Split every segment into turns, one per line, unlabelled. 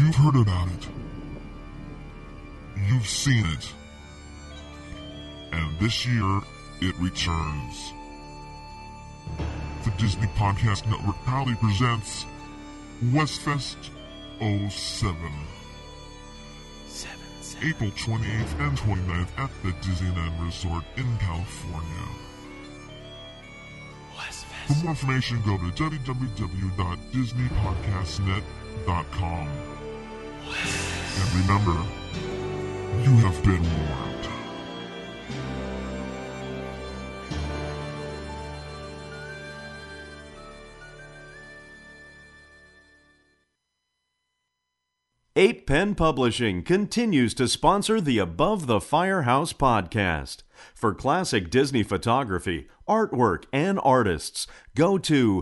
You've heard about it. You've seen it. And this year, it returns. The Disney Podcast Network proudly presents Westfest 07. April 28th and 29th at the Disneyland Resort in California. For more information, go to www.disneypodcastnet.com. And remember, you have been warned.
Eight Pen Publishing continues to sponsor the Above the Firehouse podcast. For classic Disney photography, artwork, and artists, go to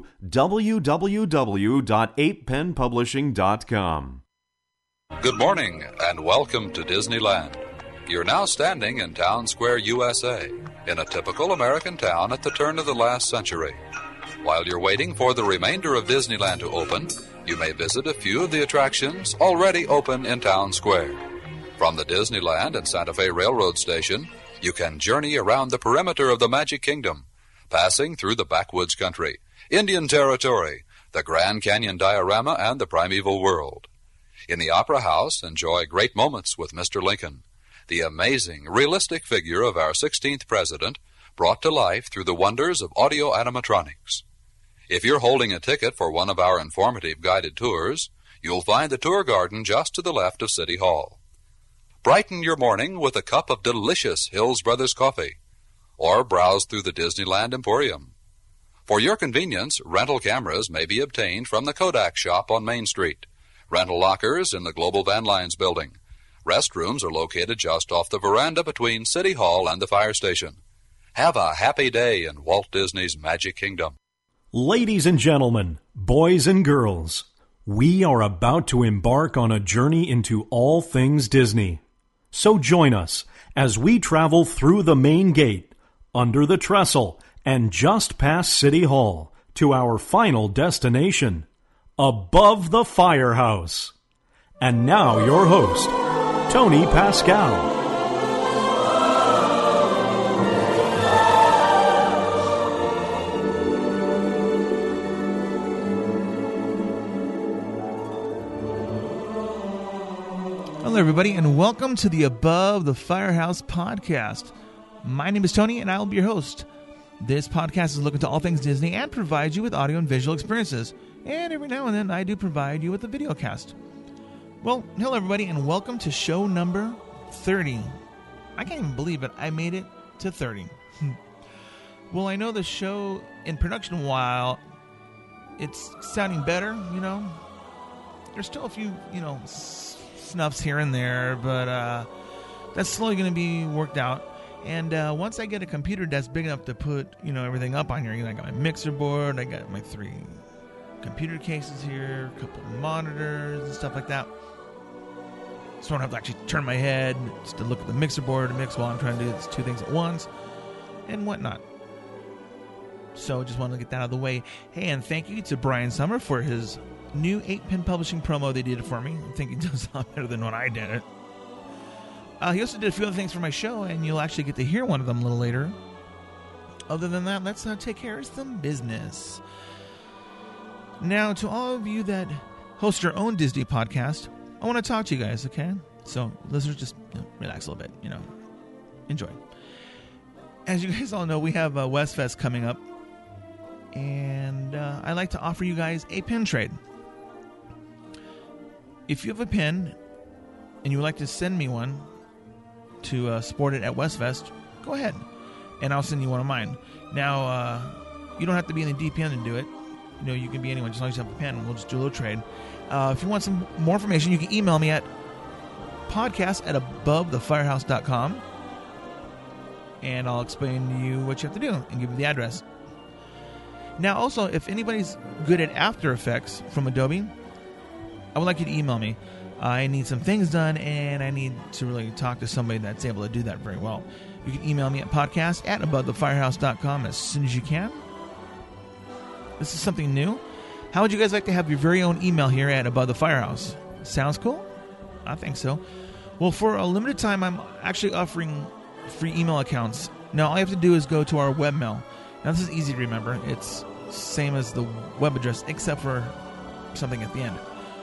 www.8penpublishing.com.
Good morning and welcome to Disneyland. You're now standing in Town Square, USA, in a typical American town at the turn of the last century. While you're waiting for the remainder of Disneyland to open, you may visit a few of the attractions already open in Town Square. From the Disneyland and Santa Fe Railroad Station, you can journey around the perimeter of the Magic Kingdom, passing through the backwoods country, Indian Territory, the Grand Canyon diorama, and the primeval world. In the Opera House, enjoy great moments with Mr. Lincoln, the amazing, realistic figure of our 16th president, brought to life through the wonders of audio animatronics. If you're holding a ticket for one of our informative guided tours, you'll find the tour garden just to the left of City Hall. Brighten your morning with a cup of delicious Hills Brothers coffee, or browse through the Disneyland Emporium. For your convenience, rental cameras may be obtained from the Kodak shop on Main Street, rental lockers in the Global Van Lines building. Restrooms are located just off the veranda between City Hall and the fire station. Have a happy day in Walt Disney's Magic Kingdom.
Ladies and gentlemen, boys and girls, we are about to embark on a journey into all things Disney. So join us as we travel through the main gate, under the trestle, and just past City Hall to our final destination, Above the Firehouse. And now your host, Tony Pascal.
Hello, everybody, and welcome to the Above the Firehouse podcast. My name is Tony, and I will be your host. This podcast is looking to all things Disney and provides you with audio and visual experiences. And every now and then, I do provide you with a video cast. Well, hello, everybody, and welcome to show number 30. I can't even believe it. I made it to 30. Well, I know the show in production, while it's sounding better, there's still a few, snuffs here and there, but that's slowly going to be worked out. And once I get a computer that's big enough to put everything up on here, I got my mixer board, I got my 3 computer cases here, a couple of monitors and stuff like that, so I don't have to actually turn my head just to look at the mixer board to mix while I'm trying to do these 2 things at once and whatnot. So just wanted to get that out of the way. Hey, and thank you to Brian Summer for his new 8-Pen Publishing promo they did it for me. I think he does a lot better than when I did it. He also did a few other things for my show, and you'll actually get to hear one of them a little later. Other than that, let's take care of some business. Now, to all of you that host your own Disney podcast, I want to talk to you guys, okay? So, listeners, just relax a little bit, enjoy. As you guys all know, we have Westfest coming up, and I'd like to offer you guys a pen trade. If you have a pen and you would like to send me one to sport it at Westfest, go ahead, and I'll send you one of mine. Now, you don't have to be in the deep end to do it. You can be anyone, just as long as you have a pen, and we'll just do a little trade. If you want some more information, you can email me at podcast@abovethefirehouse.com, and I'll explain to you what you have to do and give you the address. Now, also, if anybody's good at After Effects from Adobe, I would like you to email me. I need some things done, and I need to really talk to somebody that's able to do that very well. You can email me at podcast@abovethefirehouse.com as soon as you can. This is something new. How would you guys like to have your very own email here at Above the Firehouse? Sounds cool? I think so. Well, for a limited time, I'm actually offering free email accounts. Now, all you have to do is go to our webmail. Now, this is easy to remember. It's same as the web address, except for something at the end.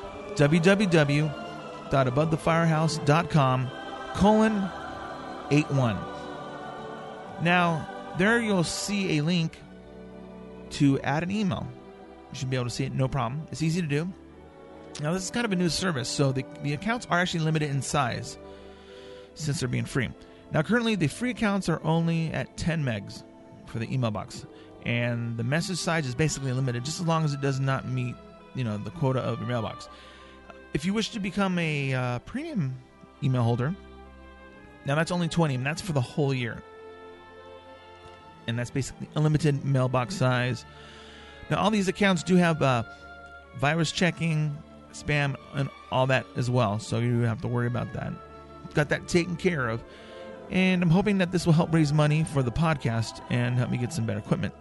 www.abovethefirehouse.com:81. Now, there you'll see a link to add an email. You should be able to see it, no problem. It's easy to do. Now, this is kind of a new service, so the accounts are actually limited in size since they're being free. Now, currently, the free accounts are only at 10 megs for the email box, and the message size is basically limited just as long as it does not meet, the quota of your mailbox. If you wish to become a premium email holder, now that's only 20, and that's for the whole year. And that's basically unlimited mailbox size. Now, all these accounts do have virus checking, spam, and all that as well, so you don't have to worry about that. Got that taken care of. And I'm hoping that this will help raise money for the podcast and help me get some better equipment.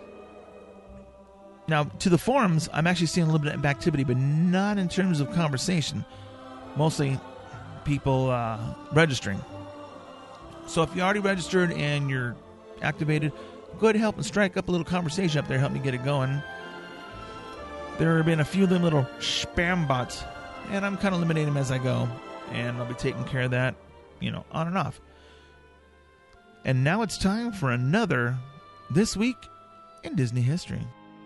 Now, to the forums, I'm actually seeing a little bit of activity, but not in terms of conversation. Mostly people registering. So if you already registered and you're activated, go ahead and help and strike up a little conversation up there. Help me get it going. There have been a few of them little spam bots, and I'm kind of eliminating them as I go. And I'll be taking care of that, on and off. And now it's time for another This Week in Disney History.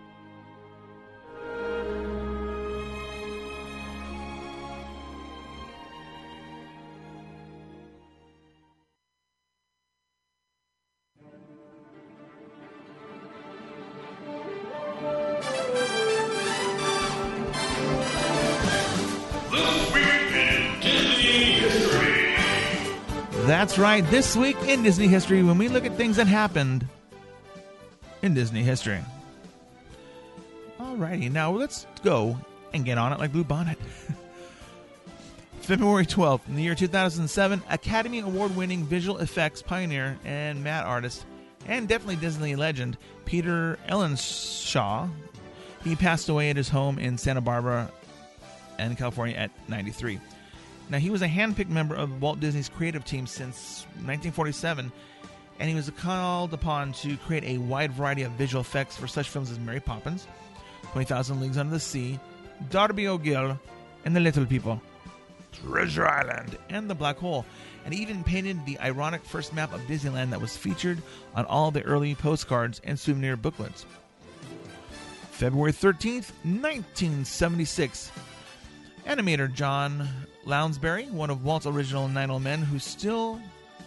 That's right, This Week in Disney History, when we look at things that happened in Disney history. Alrighty, now let's go and get on it like Blue Bonnet. February 12th, in the year 2007, Academy Award-winning visual effects pioneer and matte artist, and definitely Disney legend, Peter Ellenshaw, he passed away at his home in Santa Barbara, in California at 93. Now, he was a hand-picked member of Walt Disney's creative team since 1947, and he was called upon to create a wide variety of visual effects for such films as Mary Poppins, 20,000 Leagues Under the Sea, Darby O'Gill, and The Little People, Treasure Island, and The Black Hole, and he even painted the ironic first map of Disneyland that was featured on all the early postcards and souvenir booklets. February 13th, 1976, animator John Lounsbury, one of Walt's original 9 Old Men, who still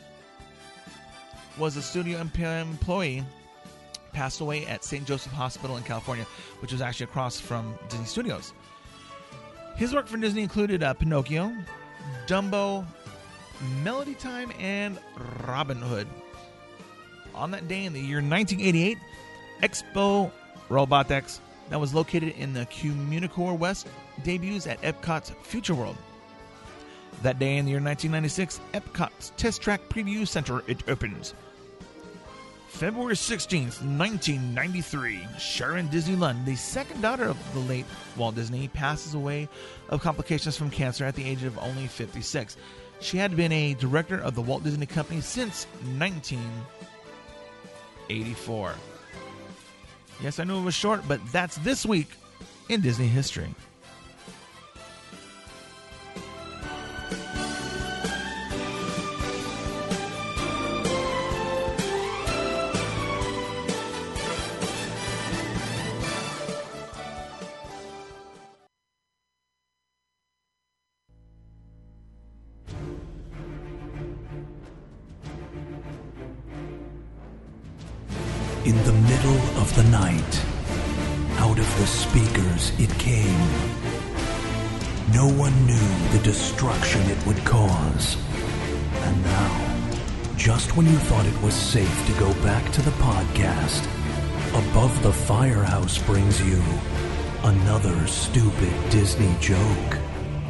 was a studio employee, passed away at St. Joseph Hospital in California, which was actually across from Disney Studios. His work for Disney included Pinocchio, Dumbo, Melody Time, and Robin Hood. On that day in the year 1988, Expo Robotex, that was located in the Communicore West, debuts at Epcot's Future World. That day in the year 1996, Epcot's Test Track Preview Center, it opens. February 16th, 1993, Sharon Disney Lund, the second daughter of the late Walt Disney, passes away of complications from cancer at the age of only 56. She had been a director of the Walt Disney Company since 1984. Yes, I know it was short, but that's This Week in Disney History.
In the middle of the night, out of the speakers it came. No one knew the destruction it would cause. And now, just when you thought it was safe to go back to the podcast, Above the Firehouse brings you another stupid Disney joke.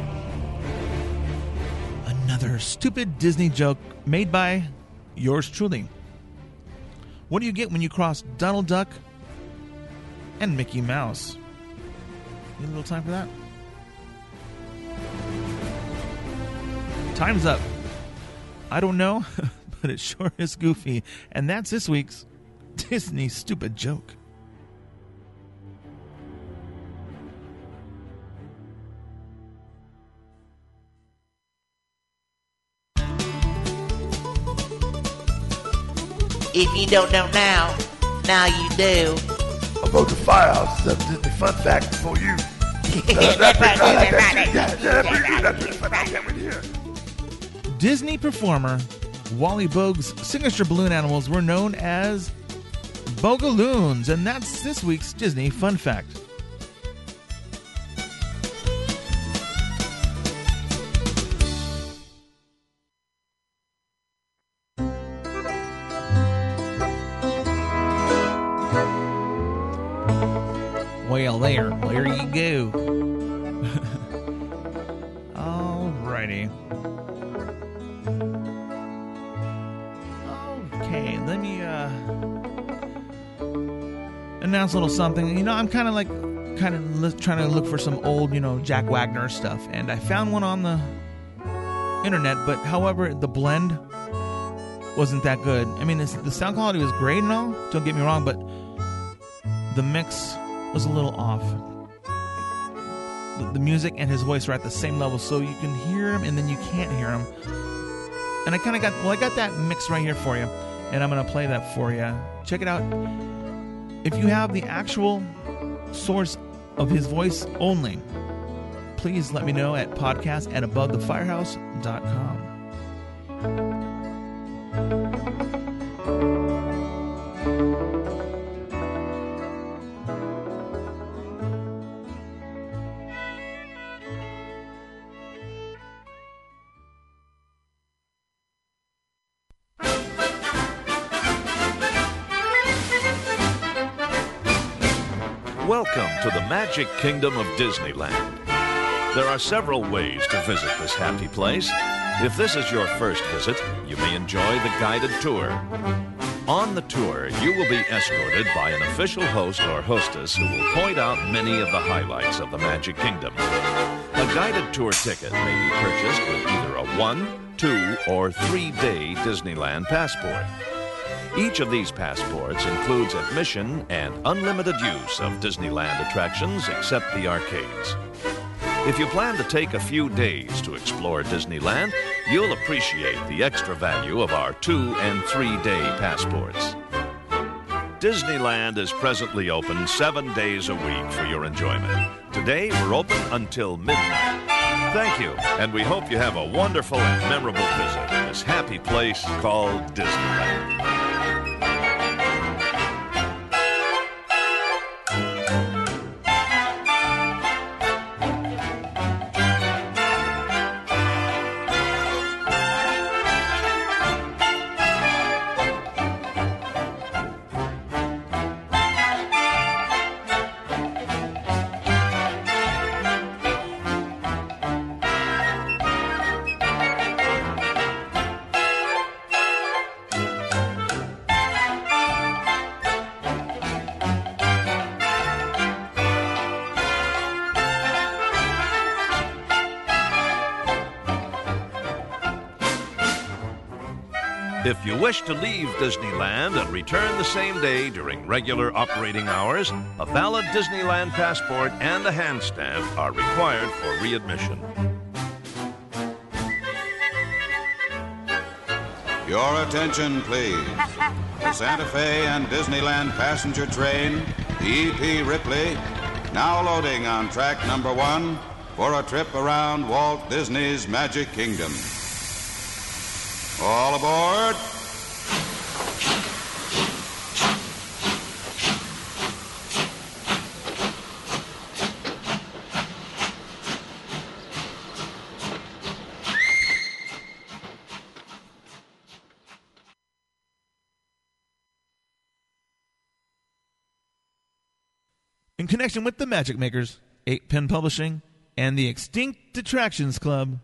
Another stupid Disney joke made by yours truly. What do you get when you cross Donald Duck and Mickey Mouse? Need a little time for that? Time's up. I don't know, but it sure is goofy. And that's this week's Disney Stupid Joke.
If you don't know now, now you do.
About the Firehouse is a Disney fun fact for you.
Disney performer Wally Bogue's signature balloon animals were known as Bogaloons, and that's this week's Disney fun fact. Well, there you go. Alrighty. Okay, let me announce a little something. You know, I'm kind of trying to look for some old, Jack Wagner stuff, and I found one on the internet. But however, the blend wasn't that good. I mean, the sound quality was great and all. Don't get me wrong, but the mix was a little off. The music and his voice are at the same level, so you can hear him and then you can't hear him. And I got that mix right here for you, and I'm going to play that for you. Check it out. If you have the actual source of his voice only, please let me know at podcast@abovethefirehouse.com.
Welcome to the Magic Kingdom of Disneyland. There are several ways to visit this happy place. If this is your first visit, you may enjoy the guided tour. On the tour, you will be escorted by an official host or hostess who will point out many of the highlights of the Magic Kingdom. A guided tour ticket may be purchased with either a 1, 2, or 3-day Disneyland passport. Each of these passports includes admission and unlimited use of Disneyland attractions except the arcades. If you plan to take a few days to explore Disneyland, you'll appreciate the extra value of our 2- and 3-day passports. Disneyland is presently open 7 days a week for your enjoyment. Today, we're open until midnight. Thank you, and we hope you have a wonderful and memorable visit in this happy place called Disneyland. If you wish to leave Disneyland and return the same day during regular operating hours, a valid Disneyland passport and a hand stamp are required for readmission.
Your attention, please. The Santa Fe and Disneyland passenger train, the E.P. Ripley, now loading on track number 1 for a trip around Walt Disney's Magic Kingdom. All aboard.
In connection with the Magic Makers, 8-Pen Publishing, and the Extinct Attractions Club,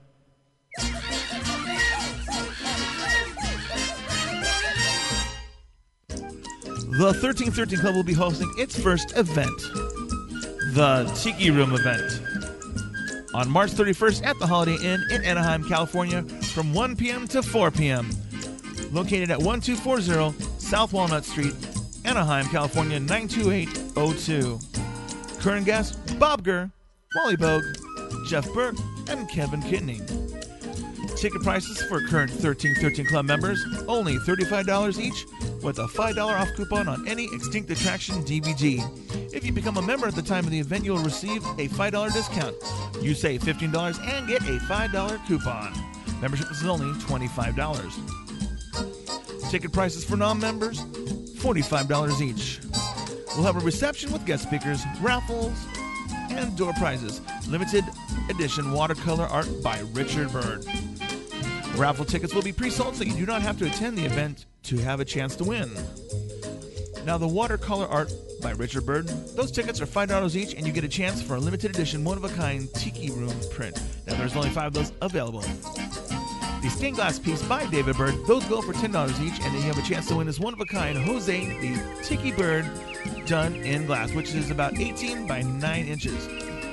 the 1313 Club will be hosting its first event, the Tiki Room event, on March 31st at the Holiday Inn in Anaheim, California, from 1 p.m. to 4 p.m. Located at 1240 South Walnut Street, Anaheim, California, 92802. Current guests, Bob Gurr, Wally Bogue, Jeff Burke, and Kevin Kidney. Ticket prices for current 1313 Club members, only $35 each, with a $5 off coupon on any Extinct Attraction DVD. If you become a member at the time of the event, you'll receive a $5 discount. You save $15 and get a $5 coupon. Membership is only $25. Ticket prices for non-members, $45 each. We'll have a reception with guest speakers, raffles, and door prizes. Limited edition watercolor art by Richard Byrd. Raffle tickets will be pre-sold, so you do not have to attend the event to have a chance to win. Now, the watercolor art by Richard Byrd, those tickets are $5 each, and you get a chance for a limited edition, one-of-a-kind Tiki Room print. Now, there's only 5 of those available. The stained glass piece by David Byrd, those go for $10 each, and then you have a chance to win this one-of-a-kind Jose the Tiki Bird done in glass, which is about 18 by 9 inches.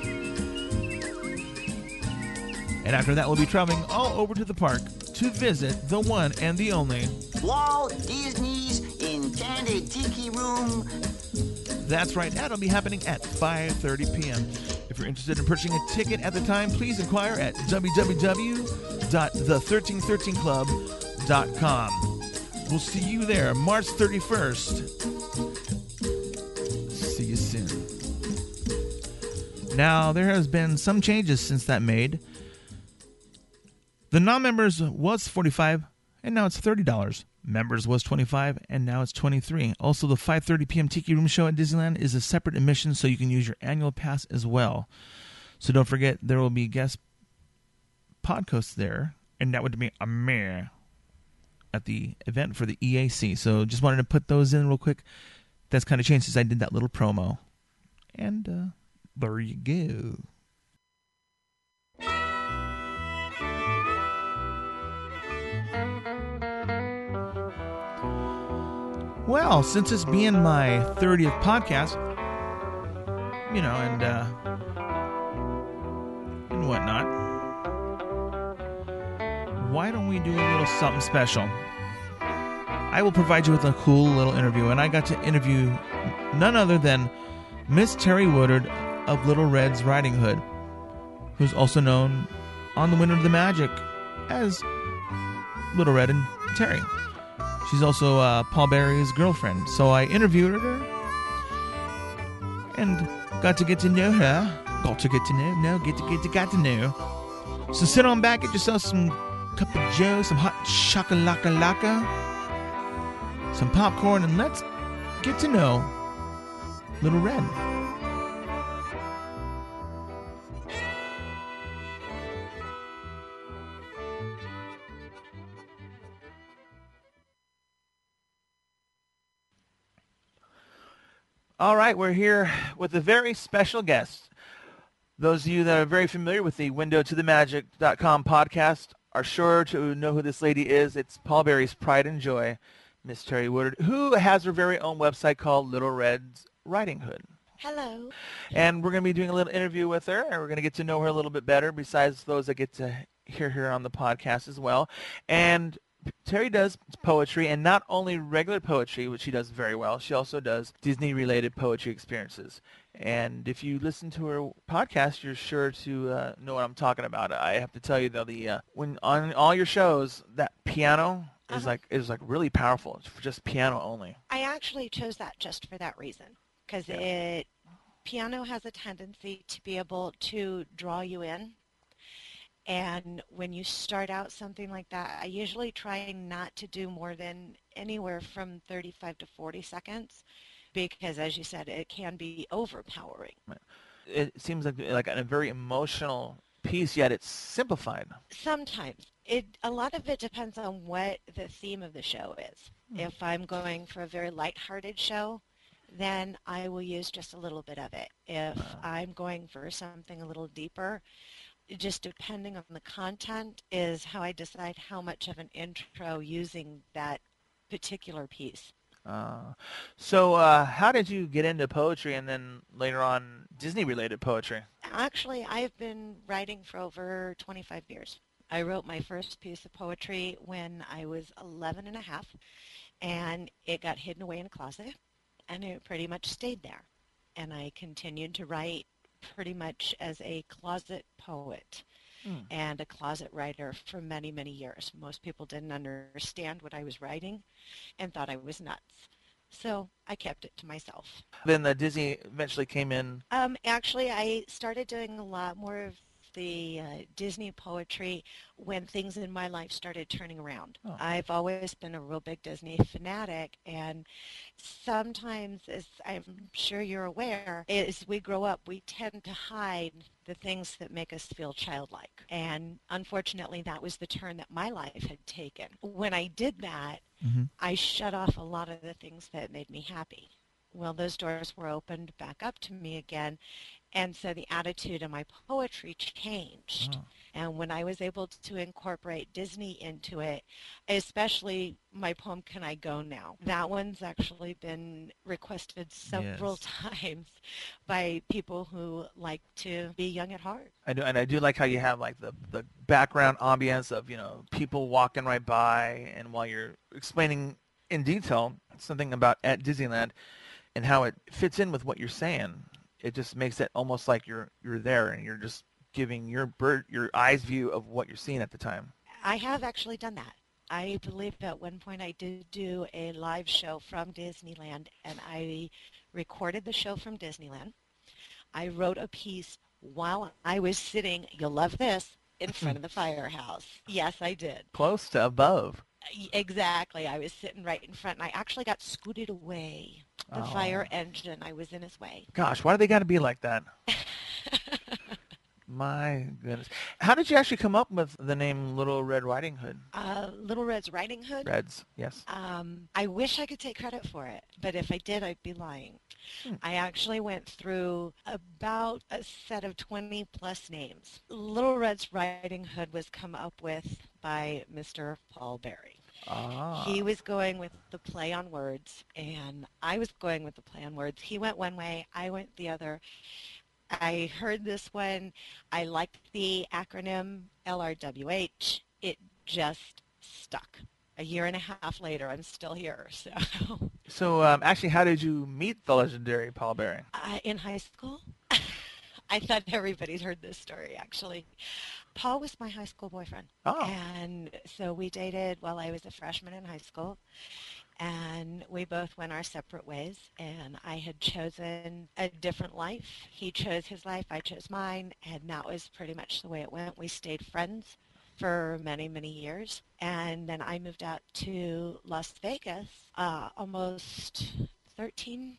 And after that, we'll be traveling all over to the park to visit the one and the only
Walt Disney's Enchanted Tiki Room.
That's right, that'll be happening at 5:30 p.m. If you're interested in purchasing a ticket at the time, please inquire at www.the1313club.com. We'll see you there March 31st. See you soon. Now, there has been some changes since that made. The non-members was $45, and now it's $30. Members was $25, and now it's $23. Also, the 5:30 p.m. Tiki Room show at Disneyland is a separate admission, so you can use your annual pass as well. So don't forget, there will be guest podcasts there, and that would be a meh at the event for the EAC. So just wanted to put those in real quick. That's kind of changed since I did that little promo. And there you go. Well, since it's being my 30th podcast, you know, and whatnot, why don't we do a little something special? I will provide you with a cool little interview, and I got to interview none other than Miss Terry Woodard of Little Red's Riding Hood, who's also known on The Winter of the Magic as Little Red and Terry. She's also Paul Berry's girlfriend. So I interviewed her and got to get to know her. Got to know. So sit on back, get yourself some cup of joe, some hot shakalaka-laka, some popcorn, and let's get to know Little Red. All right, we're here with a very special guest. Those of you that are very familiar with the WindowToTheMagic.com podcast are sure to know who this lady is. It's Paul Berry's pride and joy, Miss Terry Woodard, who has her very own website called Little Red's Riding Hood.
Hello.
And we're going to be doing a little interview with her, and we're going to get to know her a little bit better, besides those that get to hear her on the podcast as well. And Terry does poetry, and not only regular poetry, which she does very well, she also does Disney-related poetry experiences. And if you listen to her podcast, you're sure to know what I'm talking about. I have to tell you, though, when on all your shows, that piano is like really powerful. It's for just piano only.
I actually chose that just for that reason, because piano has a tendency to be able to draw you in. And when you start out something like that, I usually try not to do more than anywhere from 35 to 40 seconds because, as you said, it can be overpowering.
It seems like a very emotional piece, yet it's simplified.
Sometimes. A lot of it depends on what the theme of the show is. If I'm going for a very lighthearted show, then I will use just a little bit of it. If I'm going for something a little deeper, just depending on the content is how I decide how much of an intro using that particular piece.
So how did you get into poetry and then later on Disney-related poetry?
Actually, I've been writing for over 25 years. I wrote my first piece of poetry when I was 11 and a half, and it got hidden away in a closet, and it pretty much stayed there. And I continued to write pretty much as a closet poet and a closet writer for many, many years. Most people didn't understand what I was writing and thought I was nuts. So I kept it to myself.
Then Disney eventually came in.
Actually, I started doing a lot more of the Disney poetry when things in my life started turning around.
Oh.
I've always been a real big Disney fanatic, and sometimes, as I'm sure you're aware, as we grow up, we tend to hide the things that make us feel childlike. And unfortunately, that was the turn that my life had taken. When I did that, I shut off a lot of the things that made me happy. Well, those doors were opened back up to me again, and so the attitude of my poetry changed.
Oh.
And when I was able to incorporate Disney into it, especially my poem, Can I Go Now? That one's actually been requested several times by people who like to be young at heart.
I do, and I do like how you have like the background ambience of, you know, people walking right by, and while you're explaining in detail something about at Disneyland and how it fits in with what you're saying, it just makes it almost like you're there and you're just giving your eyes view of what you're seeing at the time.
I have actually done that. I believe at one point I did do a live show from Disneyland, and I recorded the show from Disneyland. I wrote a piece while I was sitting, you'll love this, in front of the firehouse. Yes, I did.
Close to above.
Exactly. I was sitting right in front, and I actually got scooted away. The fire engine, I was in his way.
Gosh, why do they got to be like that? My goodness. How did you actually come up with the name Little Red Riding Hood?
Little Red's Riding Hood?
Reds, yes.
I wish I could take credit for it, but if I did, I'd be lying. I actually went through about a set of 20 plus names. Little Red's Riding Hood was come up with by Mr. Paul Berry. He was going with the play on words, and I was going with the play on words. He went one way, I went the other. I heard this one. I liked the acronym LRWH. It just stuck. A year and a half later, I'm still here.
So actually, how did you meet the legendary Paul Berry?
In high school. I thought everybody's heard this story, actually. Paul was my high school boyfriend. And so we dated while I was a freshman in high school. And we both went our separate ways, and I had chosen a different life. He chose his life, I chose mine, and that was pretty much the way it went. We stayed friends for many, many years, and then I moved out to Las Vegas almost 13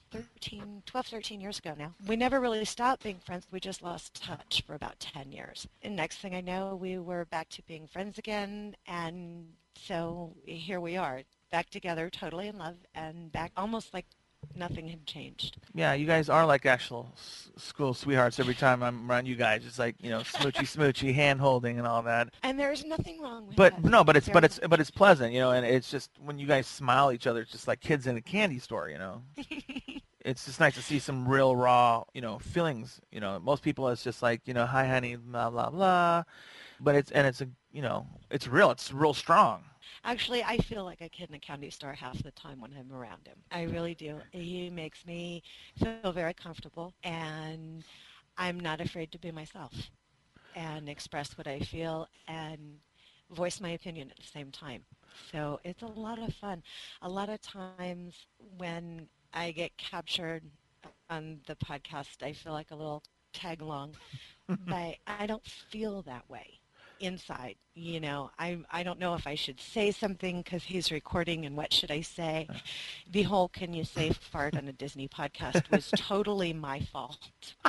years ago now. We never really stopped being friends. We just lost touch for about 10 years. And next thing I know, we were back to being friends again, and so here we are. Back together, totally in love, and back almost like nothing had changed.
Yeah, you guys are like actual school sweethearts. Every time I'm around you guys, it's like, you know, smoochy, hand holding and all that.
And there's nothing wrong with
but
that.
No, but it's pleasant, you know, and it's just when you guys smile at each other, it's just like kids in a candy store, you know. It's just nice to see some real raw, you know, feelings. You know, most people it's just like, you know, hi honey, blah blah blah, but it's a, you know, it's real strong.
Actually, I feel like a kid in a candy store half the time when I'm around him. I really do. He makes me feel very comfortable, and I'm not afraid to be myself and express what I feel and voice my opinion at the same time. So it's a lot of fun. A lot of times when I get captured on the podcast, I feel like a little tag along, but I don't feel that way. Inside, you know, I don't know if I should say something because he's recording, and what should I say? The whole "can you say fart" on a Disney podcast was totally my fault.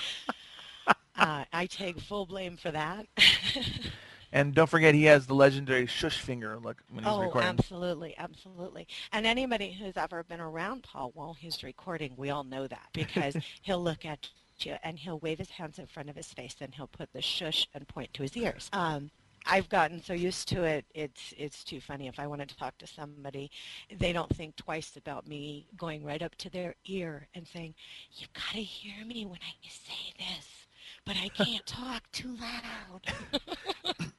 I take full blame for that.
And don't forget, he has the legendary shush finger look when he's recording.
Absolutely, absolutely. And anybody who's ever been around Paul while he's recording, we all know that, because he'll look at you and he'll wave his hands in front of his face, and he'll put the shush and point to his ears. I've gotten so used to it, it's too funny. If I want to talk to somebody, they don't think twice about me going right up to their ear and saying, "You gotta hear me when I say this, but I can't talk too loud."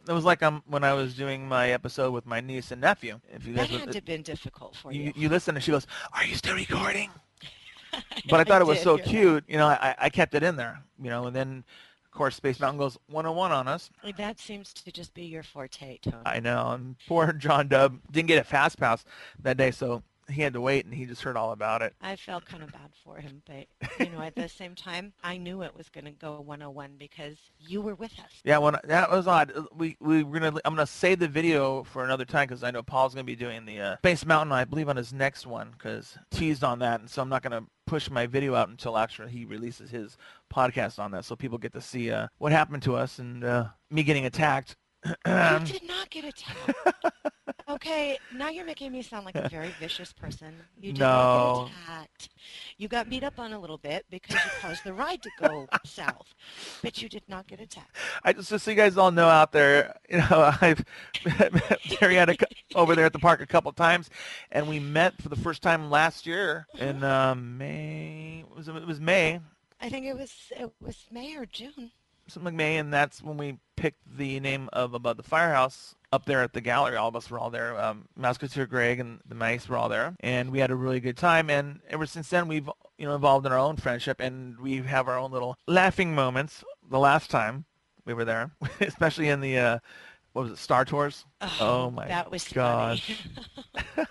It was like when I was doing my episode with my niece and nephew. If you guys
That had to have been difficult for you.
You listen, and she goes, "Are you still recording?" But I thought it was so cute. You know, I kept it in there. You know, and then, of course, Space Mountain goes 101 on us.
That seems to just be your forte, Tony.
I know. And poor John Dub didn't get a fast pass that day, so he had to wait, and he just heard all about it.
I felt kind of bad for him, but, you know, at the same time, I knew it was going to go 101 because you were with us.
Yeah, that was odd. I'm gonna save the video for another time because I know Paul's gonna be doing the Space Mountain, I believe, on his next one because teased on that, and so I'm not gonna push my video out until actually he releases his podcast on that, so people get to see what happened to us and me getting attacked.
You did not get attacked. Okay, now you're making me sound like a very vicious person. You did not get attacked. You got beat up on a little bit because you caused the ride to go south, but you did not get attacked.
Just so you guys all know out there, you know, I've met Terry over there at the park a couple times, and we met for the first time last year in May. It was May.
I think it was May or June.
Something like May, and that's when we picked the name of Above the Firehouse up there at the gallery. All of us were all there. Musketeer Greg and the mice were all there, and we had a really good time. And ever since then, we've evolved in our own friendship, and we have our own little laughing moments. The last time we were there, especially in the what was it, Star Tours? Oh my
that was
gosh.
Funny.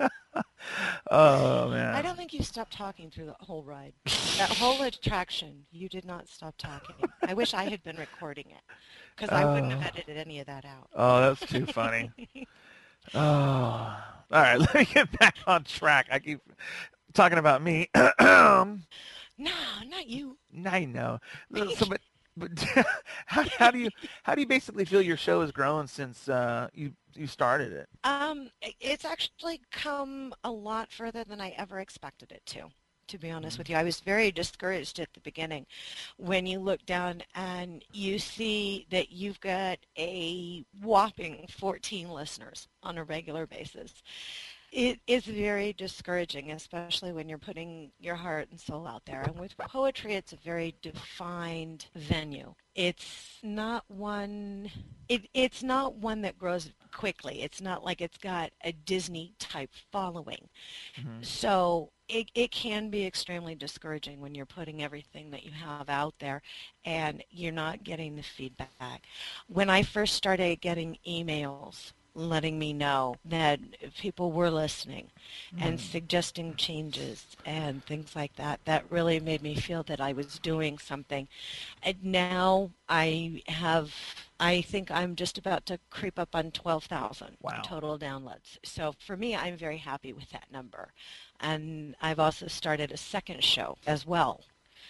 Oh man!
I don't think you stopped talking through the whole ride. That whole attraction, you did not stop talking. I wish I had been recording it, because I wouldn't have edited any of that out.
Oh, that's too funny. Oh, all right. Let me get back on track. I keep talking about me.
No, not you.
I know. So, but how do you basically feel your show has grown since you started it?
It's actually come a lot further than I ever expected it to be honest with you. I was very discouraged at the beginning when you look down and you see that you've got a whopping 14 listeners on a regular basis. It is very discouraging, especially when you're putting your heart and soul out there. And with poetry, it's a very defined venue. It's not one that grows quickly. It's not like it's got a Disney-type following. Mm-hmm. So it can be extremely discouraging when you're putting everything that you have out there and you're not getting the feedback. When I first started getting emails letting me know that people were listening and suggesting changes and things like that, that really made me feel that I was doing something. And now I think I'm just about to creep up on 12,000 total downloads. So for me, I'm very happy with that number. And I've also started a second show as well.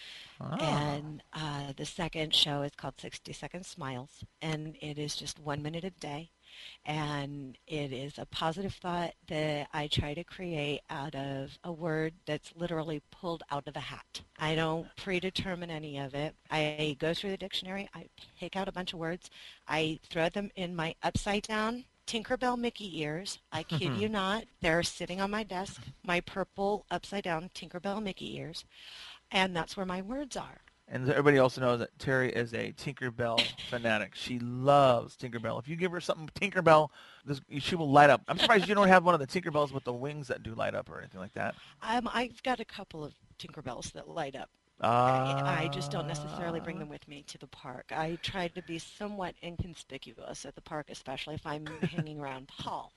And the second show is called 60 Second Smiles, and it is just 1 minute a day. And it is a positive thought that I try to create out of a word that's literally pulled out of a hat. I don't predetermine any of it. I go through the dictionary, I pick out a bunch of words, I throw them in my upside down Tinkerbell Mickey ears. I kid you not. They're sitting on my desk, my purple upside down Tinkerbell Mickey ears, and that's where my words are.
And everybody also knows that Terry is a Tinkerbell fanatic. She loves Tinkerbell. If you give her something Tinkerbell, she will light up. I'm surprised you don't have one of the Tinkerbells with the wings that do light up or anything like that.
I've got a couple of Tinkerbells that light up. I just don't necessarily bring them with me to the park. I try to be somewhat inconspicuous at the park, especially if I'm hanging around Paul.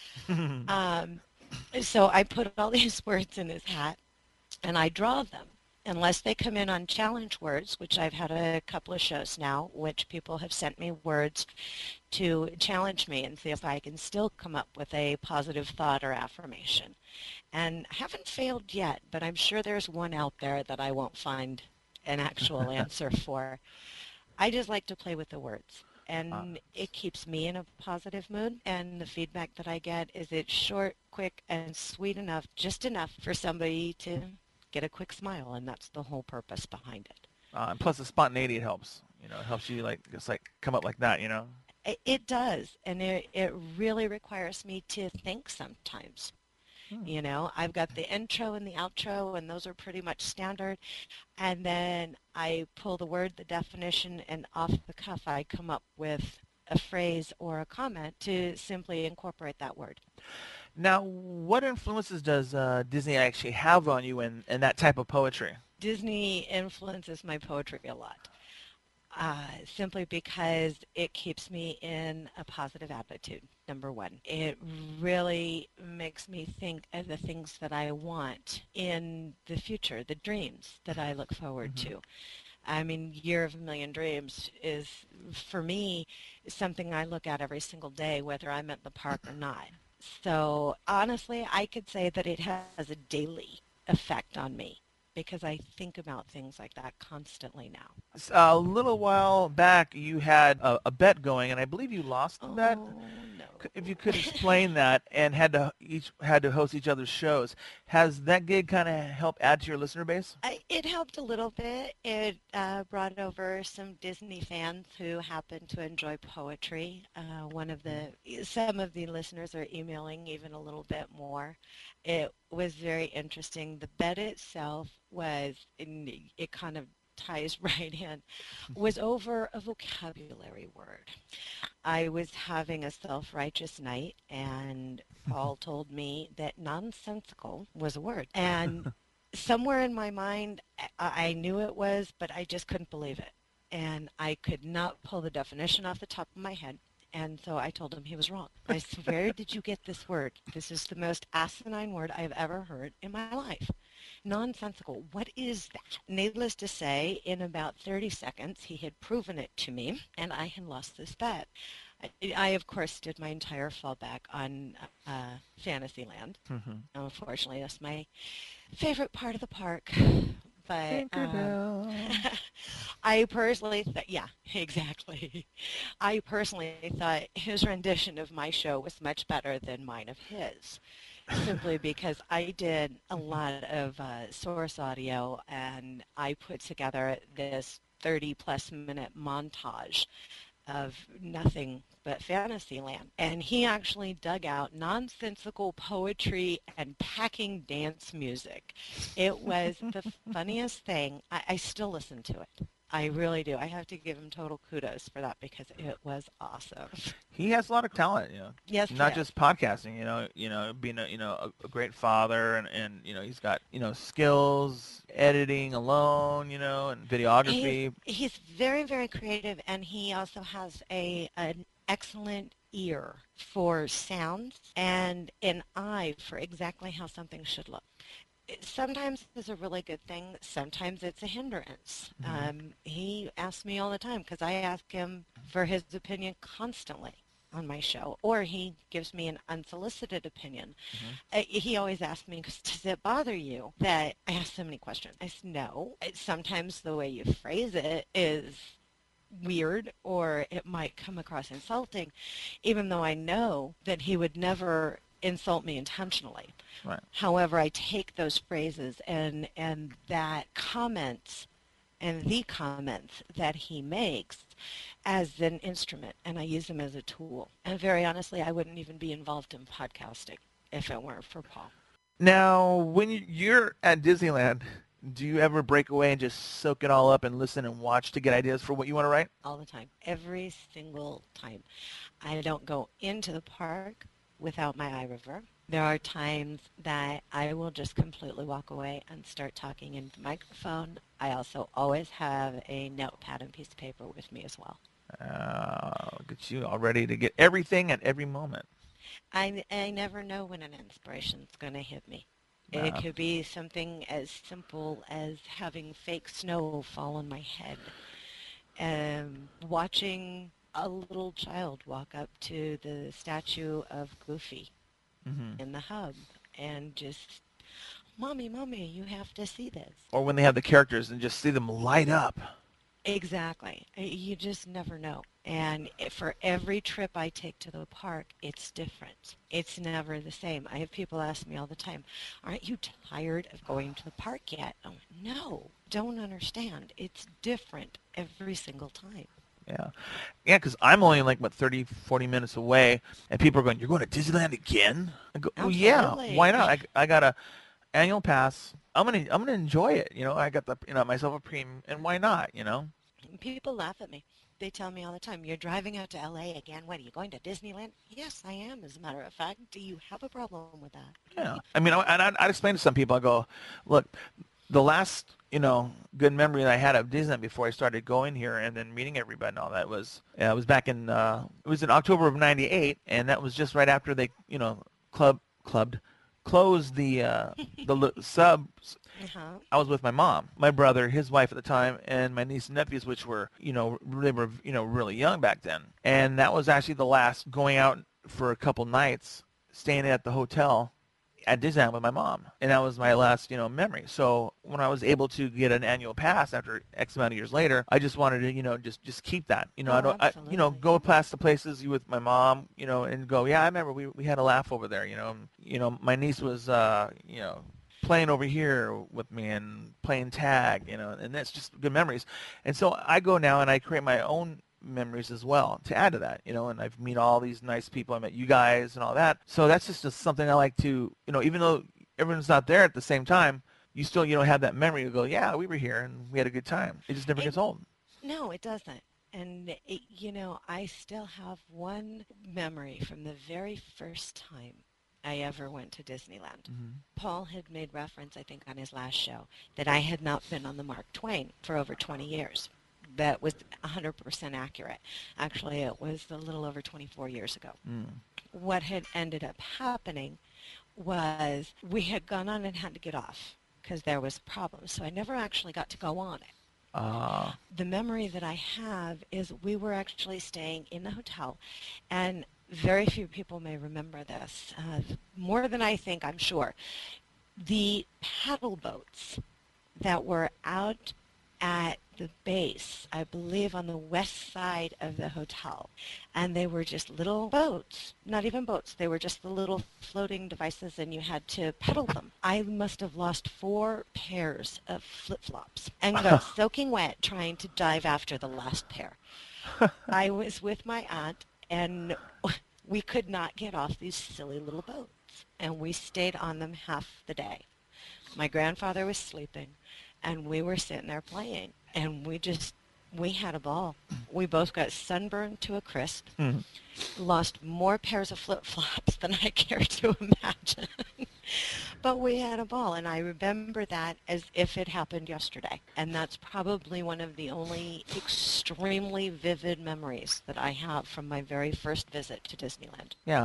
So I put all these words in his hat, and I draw them. Unless they come in on challenge words, which I've had a couple of shows now, which people have sent me words to challenge me and see if I can still come up with a positive thought or affirmation. And I haven't failed yet, but I'm sure there's one out there that I won't find an actual answer for. I just like to play with the words. And it keeps me in a positive mood, and the feedback that I get is it's short, quick, and sweet enough, just enough for somebody to get a quick smile, and that's the whole purpose behind it.
And plus the spontaneity helps. You know, it helps you just come up like that, you know?
It does, and it really requires me to think sometimes. You know, I've got the intro and the outro, and those are pretty much standard. And then I pull the word, the definition, and off the cuff I come up with a phrase or a comment to simply incorporate that word.
Now, what influences does Disney actually have on you in that type of poetry?
Disney influences my poetry a lot, simply because it keeps me in a positive attitude, number one. It really makes me think of the things that I want in the future, the dreams that I look forward to. I mean, Year of a Million Dreams is, for me, something I look at every single day, whether I'm at the park or not. So honestly, I could say that it has a daily effect on me because I think about things like that constantly now.
A little while back, you had a bet going, and I believe you lost the bet.
No.
If you could explain that, and had to host each other's shows, has that gig kind of helped add to your listener base?
It helped a little bit. It brought over some Disney fans who happen to enjoy poetry. Some of the listeners are emailing even a little bit more. It was very interesting. The bet itself it kind of ties right in, was over a vocabulary word. I was having a self-righteous night, and Paul told me that nonsensical was a word. And somewhere in my mind, I knew it was, but I just couldn't believe it. And I could not pull the definition off the top of my head. And so I told him he was wrong. I said, where did you get this word? This is the most asinine word I've ever heard in my life. Nonsensical. What is that? Needless to say, in about 30 seconds, he had proven it to me, and I had lost this bet. I, of course, did my entire fallback on Fantasyland. Unfortunately, that's my favorite part of the park. But I personally thought, yeah, exactly. I personally thought his rendition of my show was much better than mine of his, simply because I did a lot of source audio, and I put together this 30-plus minute montage of nothing but Fantasyland. And he actually dug out nonsensical poetry and packing dance music. It was the funniest thing. I still listen to it. I really do. I have to give him total kudos for that because it was awesome.
He has a lot of talent,
Yes,
not just podcasting, being a great father, and he's got, skills, editing alone, and videography.
He's very, very creative, and he also has an excellent ear for sounds and an eye for exactly how something should look. Sometimes it's a really good thing. Sometimes it's a hindrance. He asks me all the time because I ask him for his opinion constantly on my show, or he gives me an unsolicited opinion. He always asks me, does it bother you that I ask so many questions? I said, no. Sometimes the way you phrase it is weird, or it might come across insulting, even though I know that he would never insult me intentionally.
Right.
However, I take those phrases and that comments and the comments that he makes as an instrument, and I use them as a tool. And very honestly, I wouldn't even be involved in podcasting if it weren't for Paul.
Now, when you're at Disneyland, do you ever break away and just soak it all up and listen and watch to get ideas for what you want to write?
All the time. Every single time. I don't go into the park without my iRiver. There are times that I will just completely walk away and start talking into the microphone. I also always have a notepad and piece of paper with me as well.
Get you all ready to get everything at every moment.
I never know when an inspiration's going to hit me. It could be something as simple as having fake snow fall on my head. Watching a little child walk up to the statue of Goofy in the hub and just, Mommy, you have to see this.
Or when they have the characters and just see them light up.
Exactly. You just never know. And for every trip I take to the park, it's different. It's never the same. I have people ask me all the time, aren't you tired of going to the park yet? Oh, no, don't understand. It's different every single time.
Yeah, because I'm only like, 30, 40 minutes away, and people are going, you're going to Disneyland again? I go, oh, yeah, why not? I got a annual pass. I'm gonna enjoy it. I got myself a premium, and why not?
People laugh at me. They tell me all the time, you're driving out to L.A. again. What, are you going to Disneyland? Yes, I am, as a matter of fact. Do you have a problem with that?
Yeah. I mean, I'd explain to some people, I go, look, the last, good memory that I had of Disneyland before I started going here and then meeting everybody and all that was, it was back in, it was in October of 98, and that was just right after they, closed the subs. I was with my mom, my brother, his wife at the time, and my niece and nephews, which were, they were, really young back then. And that was actually the last going out for a couple nights, staying at the hotel at Disneyland with my mom. And that was my last, memory. So when I was able to get an annual pass after X amount of years later, I just wanted to, just keep that. Go past the places with my mom, and go, yeah, I remember we had a laugh over there, my niece was, playing over here with me and playing tag, and that's just good memories. And so I go now and I create my own memories as well to add to that, and I've met all these nice people. I met you guys and all that. So that's just something I like to, even though everyone's not there at the same time, you still, have that memory. You go, yeah, we were here and we had a good time. It just never gets old.
No, it doesn't. And, I still have one memory from the very first time I ever went to Disneyland.
Mm-hmm.
Paul had made reference, I think, on his last show, that I had not been on the Mark Twain for over 20 years. That was 100% accurate. Actually, it was a little over 24 years ago. What had ended up happening was we had gone on and had to get off because there was problems. So I never actually got to go on it. The memory that I have is we were actually staying in the hotel, and very few people may remember this, more than I think, I'm sure. The paddle boats that were out at the base, I believe on the west side of the hotel, and they were just little boats, not even boats, they were just the little floating devices, and you had to pedal them. I must have lost 4 pairs of flip-flops and got soaking wet trying to dive after the last pair. I was with my aunt, and we could not get off these silly little boats, and we stayed on them half the day. My grandfather was sleeping, and we were sitting there playing, and we had a ball. We both got sunburned to a crisp, lost more pairs of flip-flops than I care to imagine. But we had a ball, and I remember that as if it happened yesterday. And that's probably one of the only extremely vivid memories that I have from my very first visit to Disneyland.
Yeah,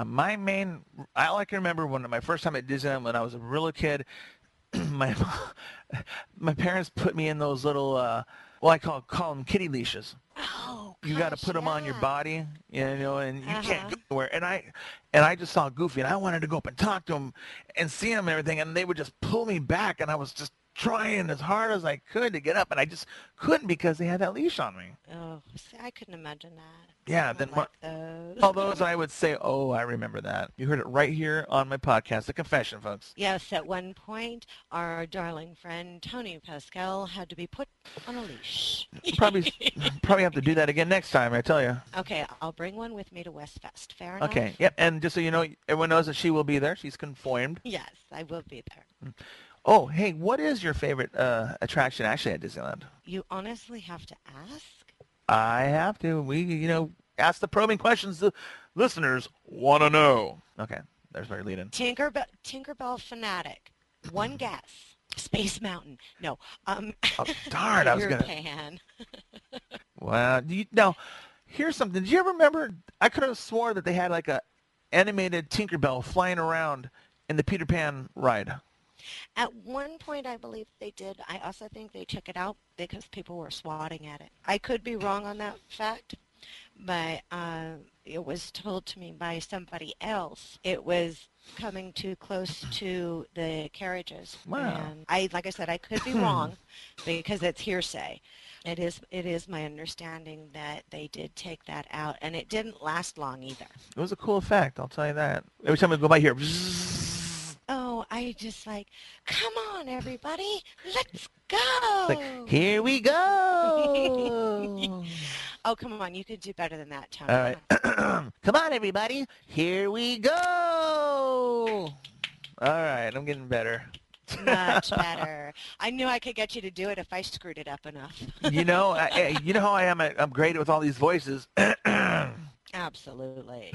all I can remember when my first time at Disneyland when I was a real kid, my parents put me in those little, I call them kitty leashes.
Oh,
you got to put them on your body, and you can't go anywhere. And I just saw Goofy, and I wanted to go up and talk to him and see him and everything, and they would just pull me back, and I was just trying as hard as I could to get up, and I just couldn't because they had that leash on me.
Oh, see, I couldn't imagine that.
Yeah, then all those I would say, oh, I remember that. You heard it right here on my podcast, The Confession, folks.
Yes, at one point, our darling friend Tony Pascal had to be put on a leash.
Probably have to do that again next time, I tell you.
Okay, I'll bring one with me to Westfest. Fair enough?
Okay, yep, and just so you know, everyone knows that she will be there. She's confirmed.
Yes, I will be there.
Oh, hey, what is your favorite attraction actually at Disneyland?
You honestly have to ask?
I have to. We, ask the probing questions the listeners want to know. Okay, there's where you're leading.
Tinkerbell Fanatic. One guess. Space Mountain. No.
Oh, darn, I was going to.
Japan.
Well, now, here's something. Did you ever remember, I could have swore that they had like a animated Tinkerbell flying around in the Peter Pan ride.
At one point, I believe they did. I also think they took it out because people were swatting at it. I could be wrong on that fact, but it was told to me by somebody else. It was coming too close to the carriages.
Wow.
And like I said, I could be wrong because it's hearsay. It is my understanding that they did take that out, and it didn't last long either.
It was a cool effect, I'll tell you that. Every time I go by here,
oh, I just come on, everybody, let's go.
Here we go.
Oh, come on, you could do better than that, Tony.
All right. Come on, everybody, here we go. All right, I'm getting better.
Much better. I knew I could get you to do it if I screwed it up enough.
You know how I am. I'm great with all these voices.
Absolutely.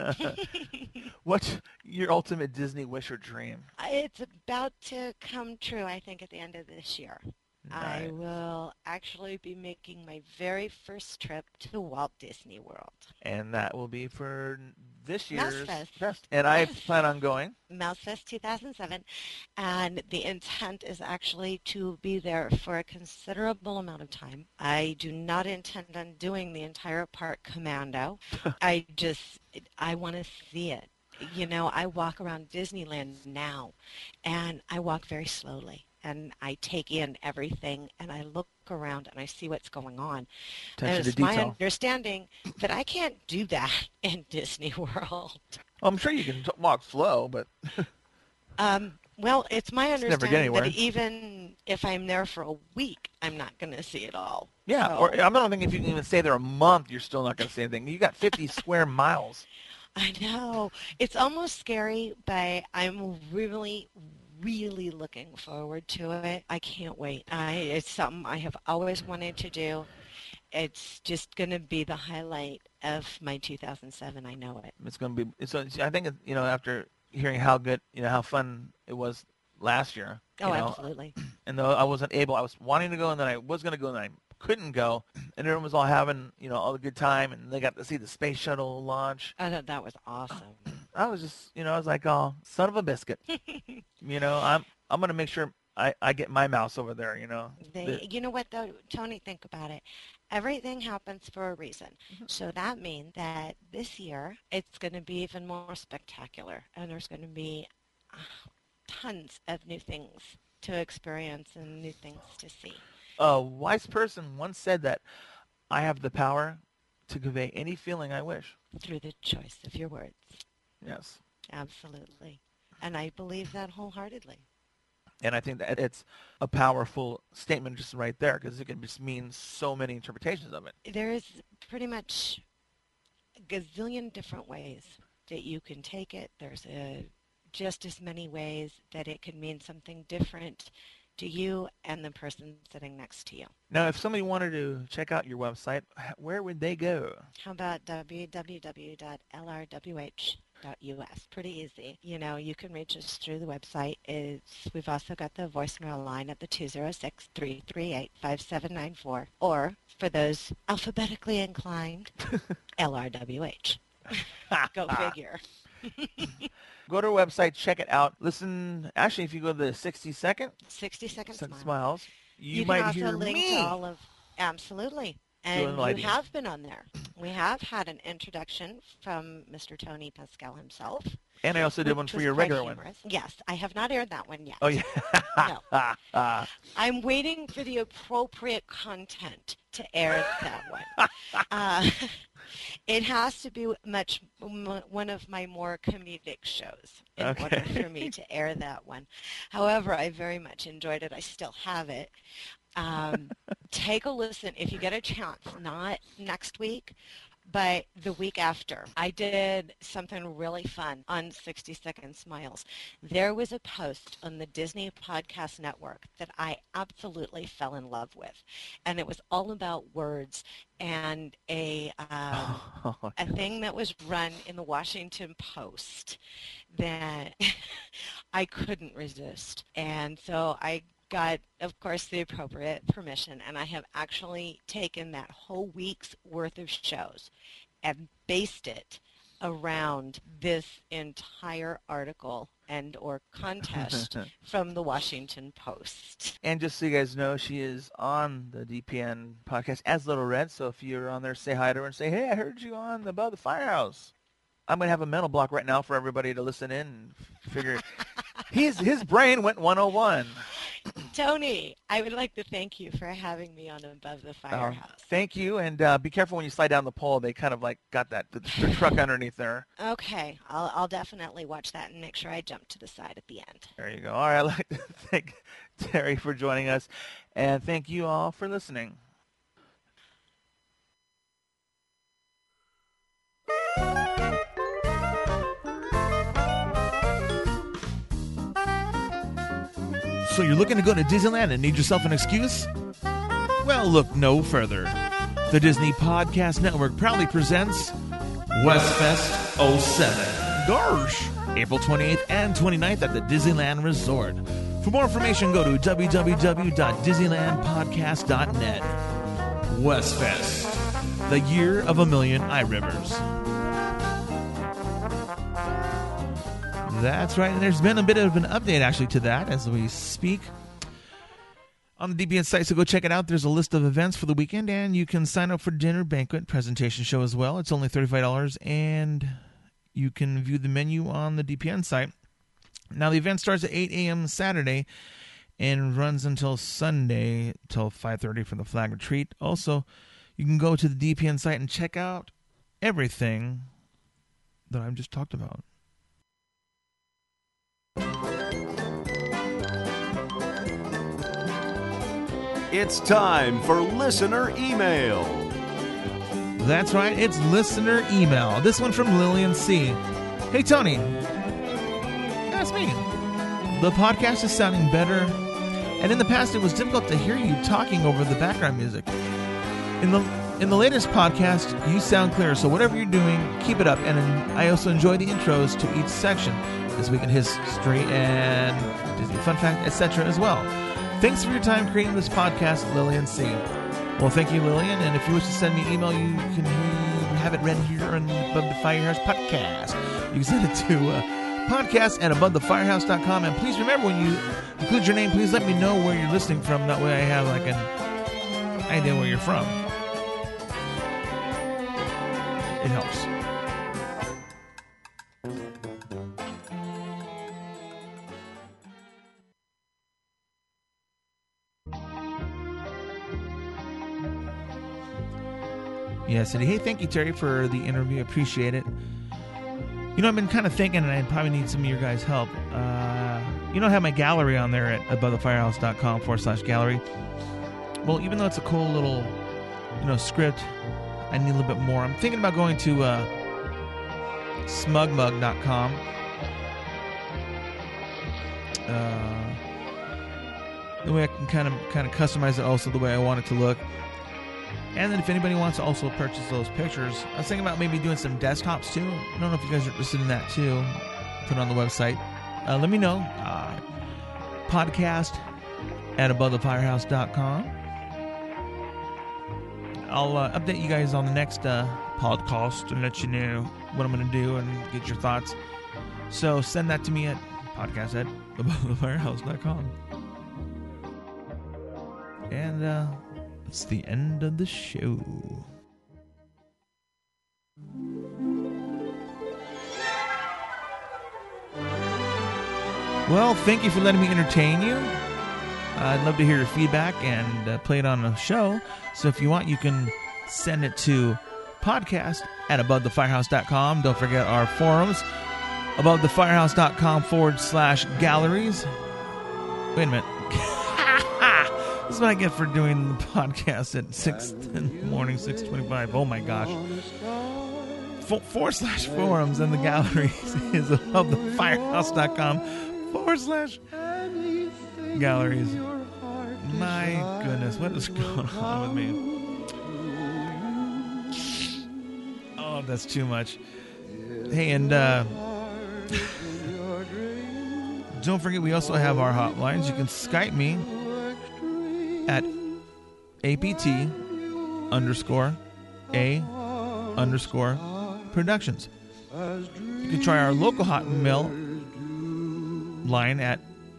What's your ultimate Disney wish or dream?
It's about to come true, I think, at the end of this year.
Nice.
I will actually be making my very first trip to Walt Disney World.
And that will be for this year's
Mousefest.
And I plan on going.
Mousefest 2007. And the intent is actually to be there for a considerable amount of time. I do not intend on doing the entire park commando. I want to see it. You know, I walk around Disneyland now, and I walk very slowly. And I take in everything, and I look around, and I see what's going on.
Attention to
It's my
detail.
understanding that I can't do that in Disney World.
Well, I'm sure you can walk slow, but...
Well, it's my
never get
understanding
anywhere.
that even if I'm there for a week, I'm not going to see it all.
Yeah,
So,
or I don't think if you can even stay there a month, you're still not going to see anything. You got 50 square miles.
I know. It's almost scary, but I'm really looking forward to it. I can't wait. It's something I have always wanted to do. It's just going to be the highlight of my 2007. I know it.
It's going to be. So I think after hearing how good, how fun it was last year.
Oh, absolutely.
And though I wasn't able, I was wanting to go, and then I was going to go, and then I couldn't go, and everyone was all having, all the good time, and they got to see the space shuttle launch.
I thought that was awesome.
I was just, I was like, oh, son of a biscuit. I'm going to make sure I get my mouse over there,
You know what, though, Tony, think about it. Everything happens for a reason. So that means that this year it's going to be even more spectacular, and there's going to be tons of new things to experience and new things to see.
A wise person once said that I have the power to convey any feeling I wish.
Through the choice of your words.
Yes.
Absolutely. And I believe that wholeheartedly.
And I think that it's a powerful statement just right there, because it can just mean so many interpretations of it.
There is pretty much a gazillion different ways that you can take it. There's just as many ways that it can mean something different to you and the person sitting next to you.
Now, if somebody wanted to check out your website, where would they go?
How about www.lrwh.us? Pretty easy. You can reach us through the website. We've also got the voicemail line at the 206-338-5794. Or, for those alphabetically inclined, LRWH. Go figure.
Go to our website, check it out. Listen, actually, if you go to the 60 Second Smiles, you might hear
also link
me.
to all of, absolutely. And you have been on there. We have had an introduction from Mr. Tony Pascal himself.
And I also did one for your regular one.
Yes, I have not aired that one yet.
Oh, yeah.
No. I'm waiting for the appropriate content to air that one. It has to be one of my more comedic shows in order for me to air that one. However, I very much enjoyed it. I still have it. Take a listen if you get a chance, not next week, but the week after. I did something really fun on 60 Second Smiles. There was a post on the Disney Podcast Network that I absolutely fell in love with, and it was all about words and a thing that was run in the Washington Post that I couldn't resist. And so I got, of course, the appropriate permission, and I have actually taken that whole week's worth of shows and based it around this entire article and or contest from the Washington Post.
And just so you guys know, she is on the DPN podcast as Little Red, so if you're on there, say hi to her and say, hey, I heard you on Above the Firehouse. I'm going to have a mental block right now for everybody to listen in and figure his brain went 101.
Tony, I would like to thank you for having me on Above the Firehouse.
Thank you, and be careful when you slide down the pole. They kind of like got the truck underneath there.
Okay, I'll definitely watch that and make sure I jump to the side at the end.
There you go. All right, I'd like to thank Terry for joining us, and thank you all for listening. So you're looking to go to Disneyland and need yourself an excuse? Well, look no further. The Disney Podcast Network proudly presents Westfest 07. Gosh! April 28th and 29th at the Disneyland Resort. For more information, go to www.disneylandpodcast.net. Westfest, the year of a million iRivers. That's right, and there's been a bit of an update actually to that as we speak on the DPN site, so go check it out. There's a list of events for the weekend, and you can sign up for dinner, banquet, presentation show as well. It's only $35, and you can view the menu on the DPN site. Now, the event starts at 8 a.m. Saturday and runs until Sunday, till 5:30 for the flag retreat. Also, you can go to the DPN site and check out everything that I've just talked about.
It's time for listener email.
That's right, it's listener email. This one from Lillian C. Hey, Tony. That's me. The podcast is sounding better, and in the past it was difficult to hear you talking over the background music. In the latest podcast, you sound clear, so whatever you're doing, keep it up. And I also enjoy the intros to each section, This Week in History and Disney Fun Fact, etc. as well. Thanks for your time creating this podcast, Lillian C. Well, thank you, Lillian. And if you wish to send me an email, you can have it read here on Above the Firehouse podcast. You can send it to podcast@abovethefirehouse.com. And please remember, when you include your name, please let me know where you're listening from. That way I have like an idea where you're from. It helps. Yes, and hey, thank you, Terry, for the interview. Appreciate it. You know, I've been kind of thinking, and I probably need some of your guys' help. You know, I have my gallery on there at abovethefirehouse.com/gallery. Well, even though it's a cool little, script, I need a little bit more. I'm thinking about going to smugmug.com. The way I can kind of customize it also the way I want it to look. And then if anybody wants to also purchase those pictures, I was thinking about maybe doing some desktops too. I don't know if you guys are interested in that too. Put it on the website. Let me know. Podcast@abovethefirehouse.com. I'll update you guys on the next podcast and let you know what I'm going to do and get your thoughts. So send that to me at podcast@abovethefirehouse.com. And it's the end of the show. Well, thank you for letting me entertain you. I'd love to hear your feedback and play it on a show. So if you want, you can send it to podcast@abovethefirehouse.com. Don't forget our forums, abovethefirehouse.com/galleries. Wait a minute. This is what I get for doing the podcast at 6 in the morning, 6:25. Oh my gosh. /forums and the galleries is abovethefirehouse.com/galleries. My goodness, what is going on with me? Oh, that's too much. Hey, and don't forget, we also have our hotlines. You can Skype me at APT_A_productions. You can try our local hotmail line at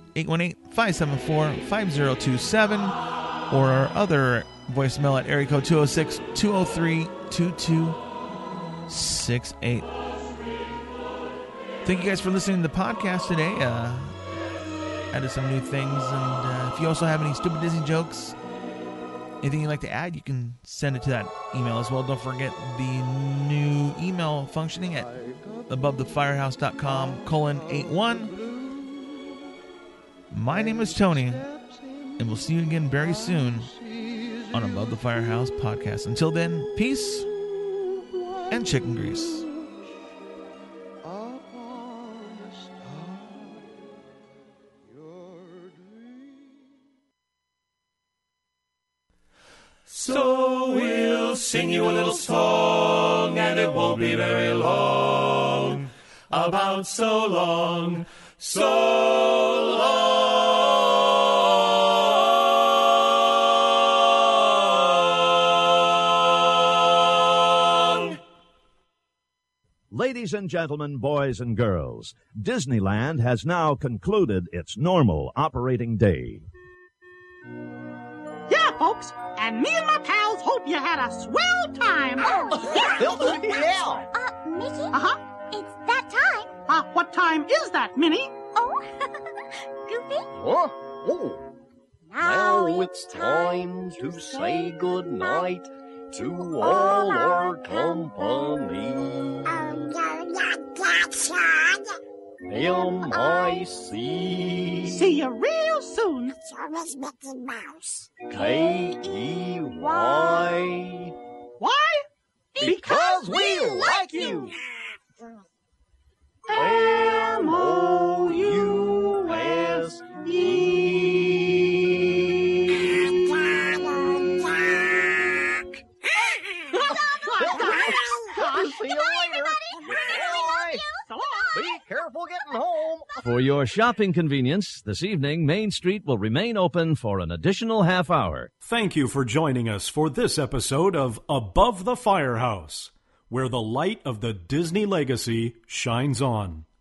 818-574-5027 or our other voicemail at area code 206-203-2268. Thank you guys for listening to the podcast today. Added some new things, and if you also have any stupid Disney jokes, anything you'd like to add, you can send it to that email as well. Don't forget the new email functioning at abovethefirehouse.com:81. My name is Tony, and we'll see you again very soon on Above the Firehouse podcast. Until then, peace and chicken grease.
Your dream.
So we'll sing you a little song, and it won't be very long. About so long, so long.
Ladies and gentlemen, boys and girls, Disneyland has now concluded its normal operating day.
Yeah, folks, and me and my pals hope you had a swell time.
Yeah.
Mickey? Uh-huh.
It's that time.
What time is that, Minnie?
Oh, Goofy?
Huh? Oh. Now it's time to say goodnight to all our company. M-I-C.
See you real soon.
It's Mickey Mouse.
K-E-Y.
Why?
Because we like you.
M-O-U-S-E.
See you later. Bye. Be careful getting home.
For your shopping convenience, this evening, Main Street will remain open for an additional half hour.
Thank you for joining us for this episode of Above the Firehouse, where the light of the Disney legacy shines on.